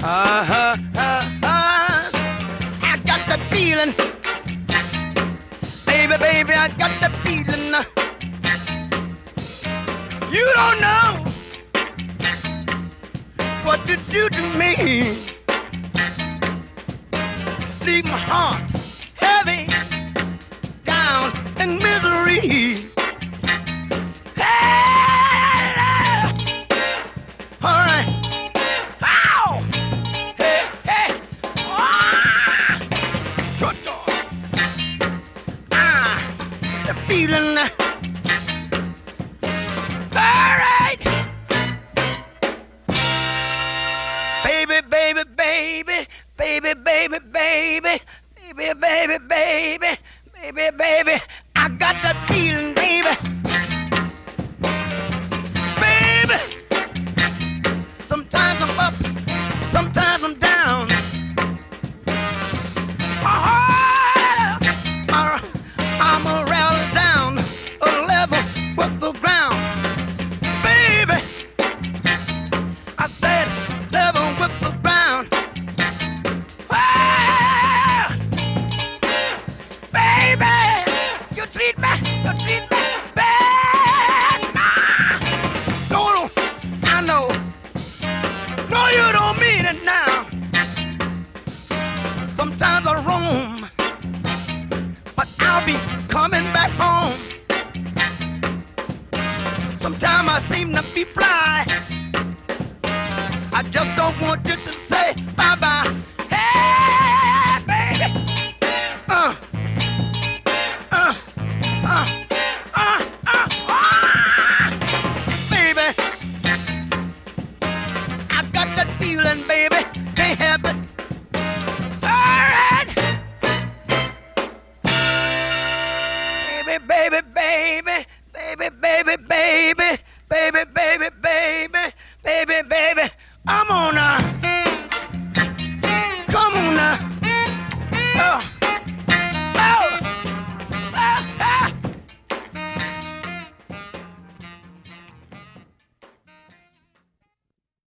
I got the feeling, baby, baby, I got the feeling. You don't know what to do to me. Leave my heart heavy, down in misery. Hey, all right. Ow! Hey, hey. Ah! Good God. The feeling. All right. Baby, baby, baby, baby, baby, baby, baby, baby, baby, baby, baby. I got that feeling, baby. Baby. Sometimes I'm up, sometimes I'm down. I'm a rattle down a level with the ground. Baby, I said level with the ground. Ah, baby, you treat me bad. Nah, don't I know? No, you don't mean it now. Sometimes I roam, but I'll be coming back home. Sometimes I seem to be fly. I just don't want you to say bye-bye.